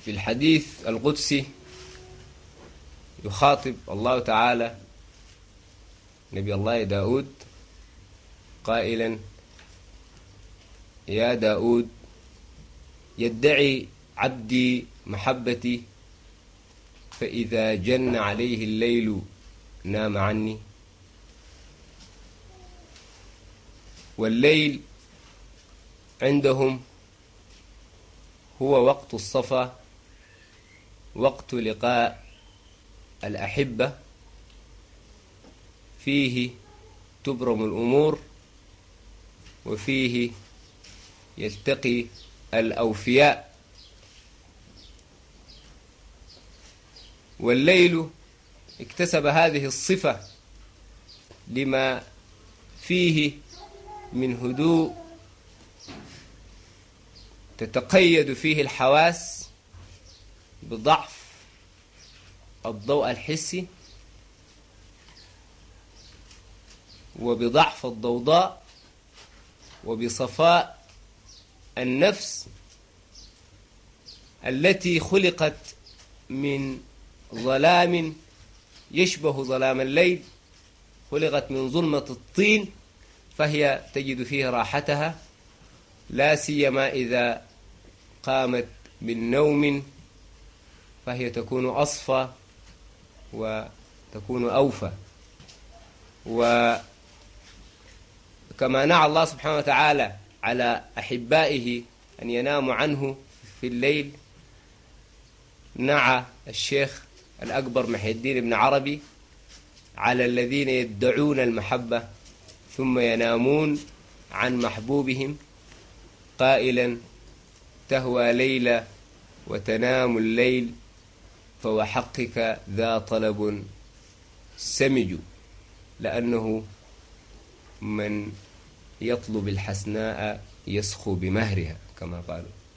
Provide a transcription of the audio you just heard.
في الحديث القدسي يخاطب الله تعالى نبي الله داود قائلا: يا داود يدعي عبدي محبتي فإذا جن عليه الليل نام عني. والليل عندهم هو وقت الصفا، وقت لقاء الأحبة، فيه تبرم الأمور وفيه يلتقي الأوفياء. والليل اكتسب هذه الصفة لما فيه من هدوء تتقيد فيه الحواس بضعف الضوء الحسي وبضعف الضوضاء وبصفاء النفس التي خلقت من ظلام يشبه ظلام الليل، خلقت من ظلمة الطين، فهي تجد فيه راحتها، لا سيما إذا قامت من نوم فهي تكون أصفى وتكون أوفى. وكما نعى الله سبحانه وتعالى على أحبائه أن يناموا عنه في الليل، نعى الشيخ الأكبر محي الدين ابن عربي على الذين يدعون المحبة ثم ينامون عن محبوبهم قائلا: تهوى ليلة وتنام الليل فوحقك ذا طلب سمج، لأنه من يطلب الحسناء يسخو بمهرها كما قالوا.